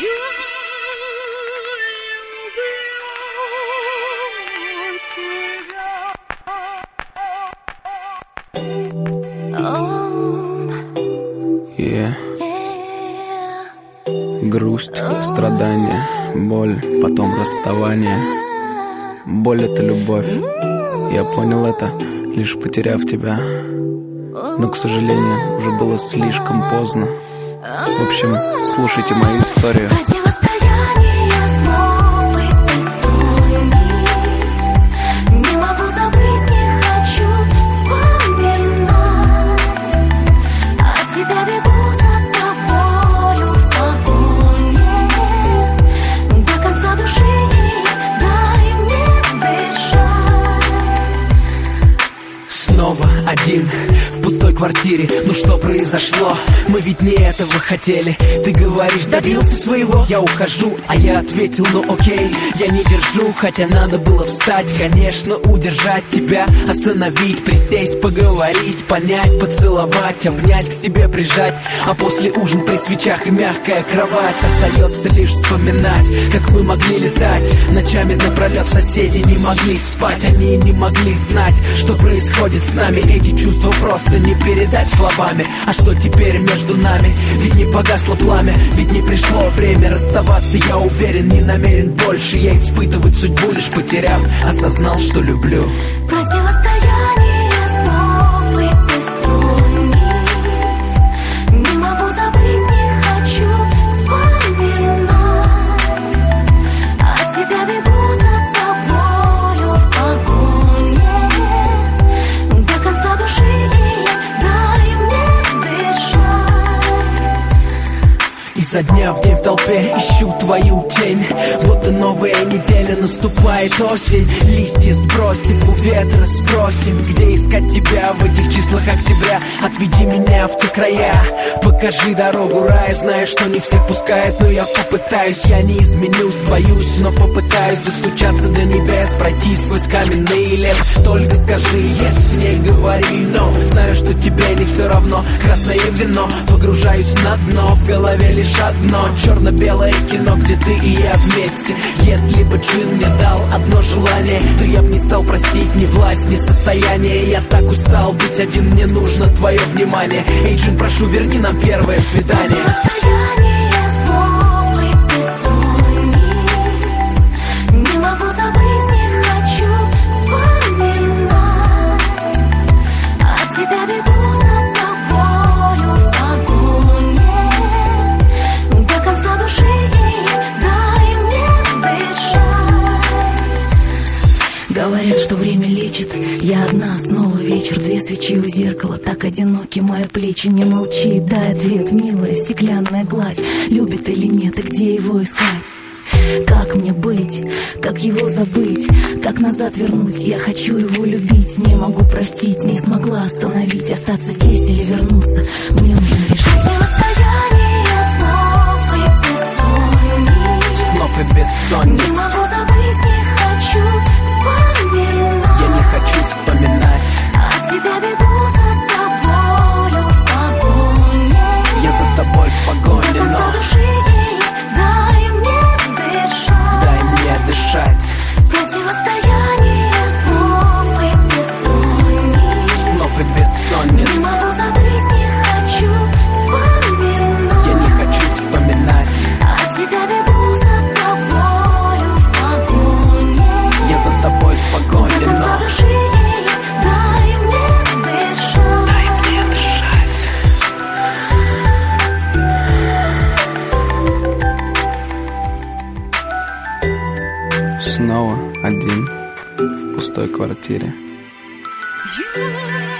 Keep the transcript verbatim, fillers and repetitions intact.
Yeah. Грусть, страдания, боль, потом расставание. Боль — это любовь. Я понял это, лишь потеряв тебя. Но, к сожалению, уже было слишком поздно. В общем, слушайте мою историю. Один в пустой квартире, ну что произошло? Мы ведь не этого хотели. Ты говоришь, добился своего, я ухожу. А я ответил, ну окей, я не держу. Хотя надо было встать, конечно, удержать тебя, остановить, присесть, поговорить, понять, поцеловать, обнять, к себе прижать. А после ужин при свечах и мягкая кровать. Остается лишь вспоминать, как мы могли летать. Ночами напролет соседи не могли спать. Они не могли знать, что происходит с нами. Эти чувства просто не передать словами. А что теперь между нами? Ведь не погасло пламя, ведь не пришло время расставаться. Я уверен, не намерен больше я испытывать судьбу, лишь потеряв, осознал, что люблю. Противостояние снов и бессонниц. Не могу забыть, не хочу вспоминать. От тебя бегу за тобою в погоне. До конца души дай мне дышать. Изо дня в день в толпе ищу твою тень. Вот и новая неделя, наступает осень. Листья сбросив, у ветра спросим, где искать тебя в этих числах октября. Отведи меня в те края, покажи дорогу рая. Знаю, что не всех пускает, но я попытаюсь. Я не изменюсь, боюсь, но попытаюсь достучаться до небес, пройти сквозь каменный лес. Только скажи, yes, не говори no. Знаю, что тебе не все равно. Красное вино, погружаюсь на дно. В голове лишь одно, черно-белое кино, где ты и я вместе. Если бы джин мне дал одно желание, то я бы не стал просить ни власть, ни состояние. Я так устал быть один, мне нужно твое внимание. Эй, джин, прошу, верни нам первое свидание. Противостояние снов и бессонниц. Не могу забыть, не хочу вспоминать. От тебя бегу за тобою в погоне. До конца души дай мне дышать. Говорят, что время лечит. Я одна, снова вечер, две свечи у зеркала. Так одиноки мои плечи, не молчи. Дай ответ, милая стеклянная гладь. Любит или нет, и где его искать? Как мне быть, как его забыть, как назад вернуть? Я хочу его любить, не могу простить, не смогла остановить. Остаться здесь или вернуться, мне нужно решить. Противостояние снов и бессонниц. Снов и бессонниц. Не могу забыть, не хочу вспоминать. Я не хочу вспоминать. От тебя бегу за тобою в погоне. Я за тобой в погоне, До конца но души дай мне дышать. дай мне дышать. Противостояние снов и бессонниц. Снов и бессонниц. Не могу забыть, не хочу вспоминать. Я не хочу вспоминать. От тебя бегу за тобою в погоне. Я за тобой в погоне, До конца но души дай мне дышать. дай мне дышать. Снова один в пустой квартире. You